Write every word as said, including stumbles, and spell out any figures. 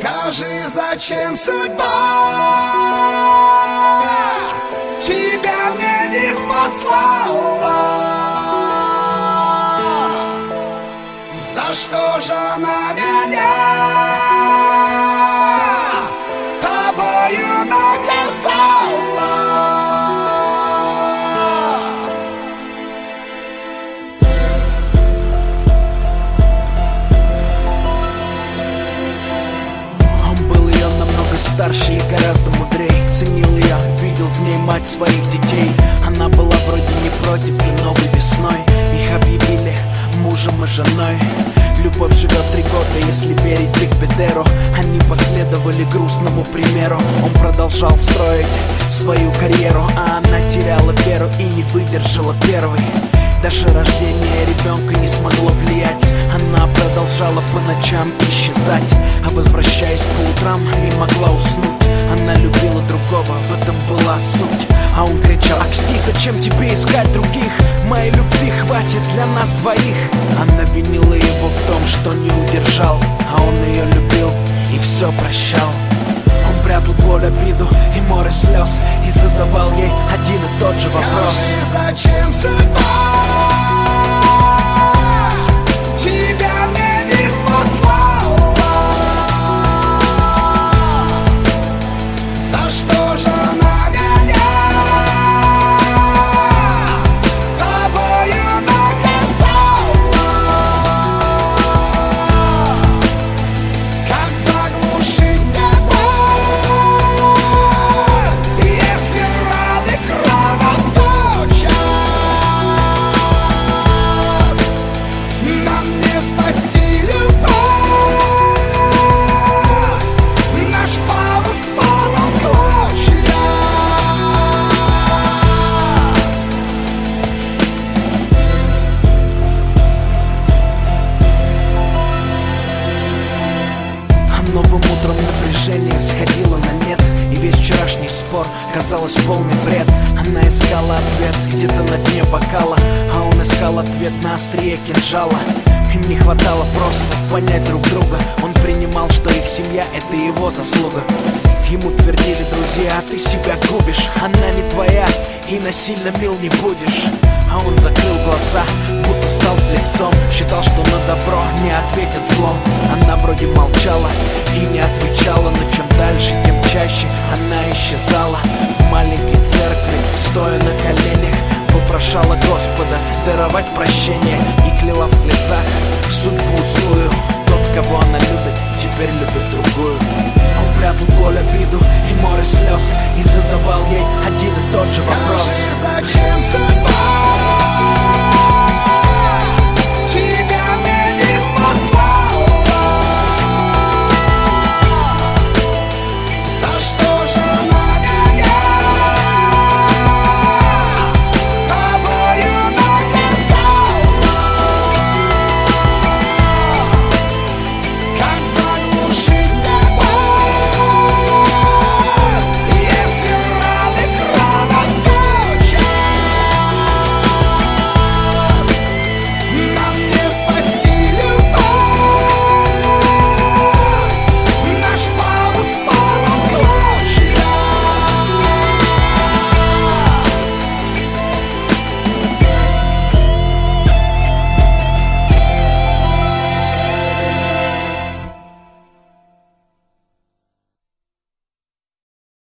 Скажи, зачем судьба тебя мне не спасла? За что же она меня тобою наказала? Старше и гораздо мудрее. Ценил ее, видел в ней мать своих детей. Она была вроде не против, и новой весной их объявили мужем и женой. Любовь живет три года, если верить Биг Бедеру. Они последовали грустному примеру. Он продолжал строить свою карьеру, а она теряла веру и не выдержала первой. Даже рождение ребенка не смогло влиять. Она продолжала по ночам исчезать, а возвращаясь по утрам не могла уснуть. Она любила другого, в этом была суть. А он кричал: «Аксти, зачем тебе искать других? Моей любви хватит для нас двоих». Она винила его в том, что не удержал, а он ее любил и все прощал. Он прятал боль, обиду и море слез и задавал ей один и тот же вопрос: «Скажи, зачем судьба тебя мне не спасла? За что же она меня тобою наказала? Как заглушить мне боль, если раны кровоточат? Нам не спасти любовь, наш парус порван в клочья». А новым утром напряжение сходило на нет, и весь вчерашний спор казалось полный бред. Она искала ответ где-то на дне бокала, а он искал ответ на острие кинжала. Им не хватало просто понять друг друга. Он принимал, что их семья — это его заслуга. Ему твердили друзья: «Ты себя губишь, она не твоя, и насильно мил не будешь». А он закрыл глаза, будто стал слепцом. Считал, что на добро не ответит злом. Она вроде молчала и не отвечала, но чем дальше, тем чаще она исчезала. В маленькой церкви, стоя на коленях, вопрошала Господа даровать прощение и кляла в слезах судьбу злую. Тот, кого она любит, теперь любит другую. Он прятал боль, обиду и море слез и задавал ей один и тот же вопрос: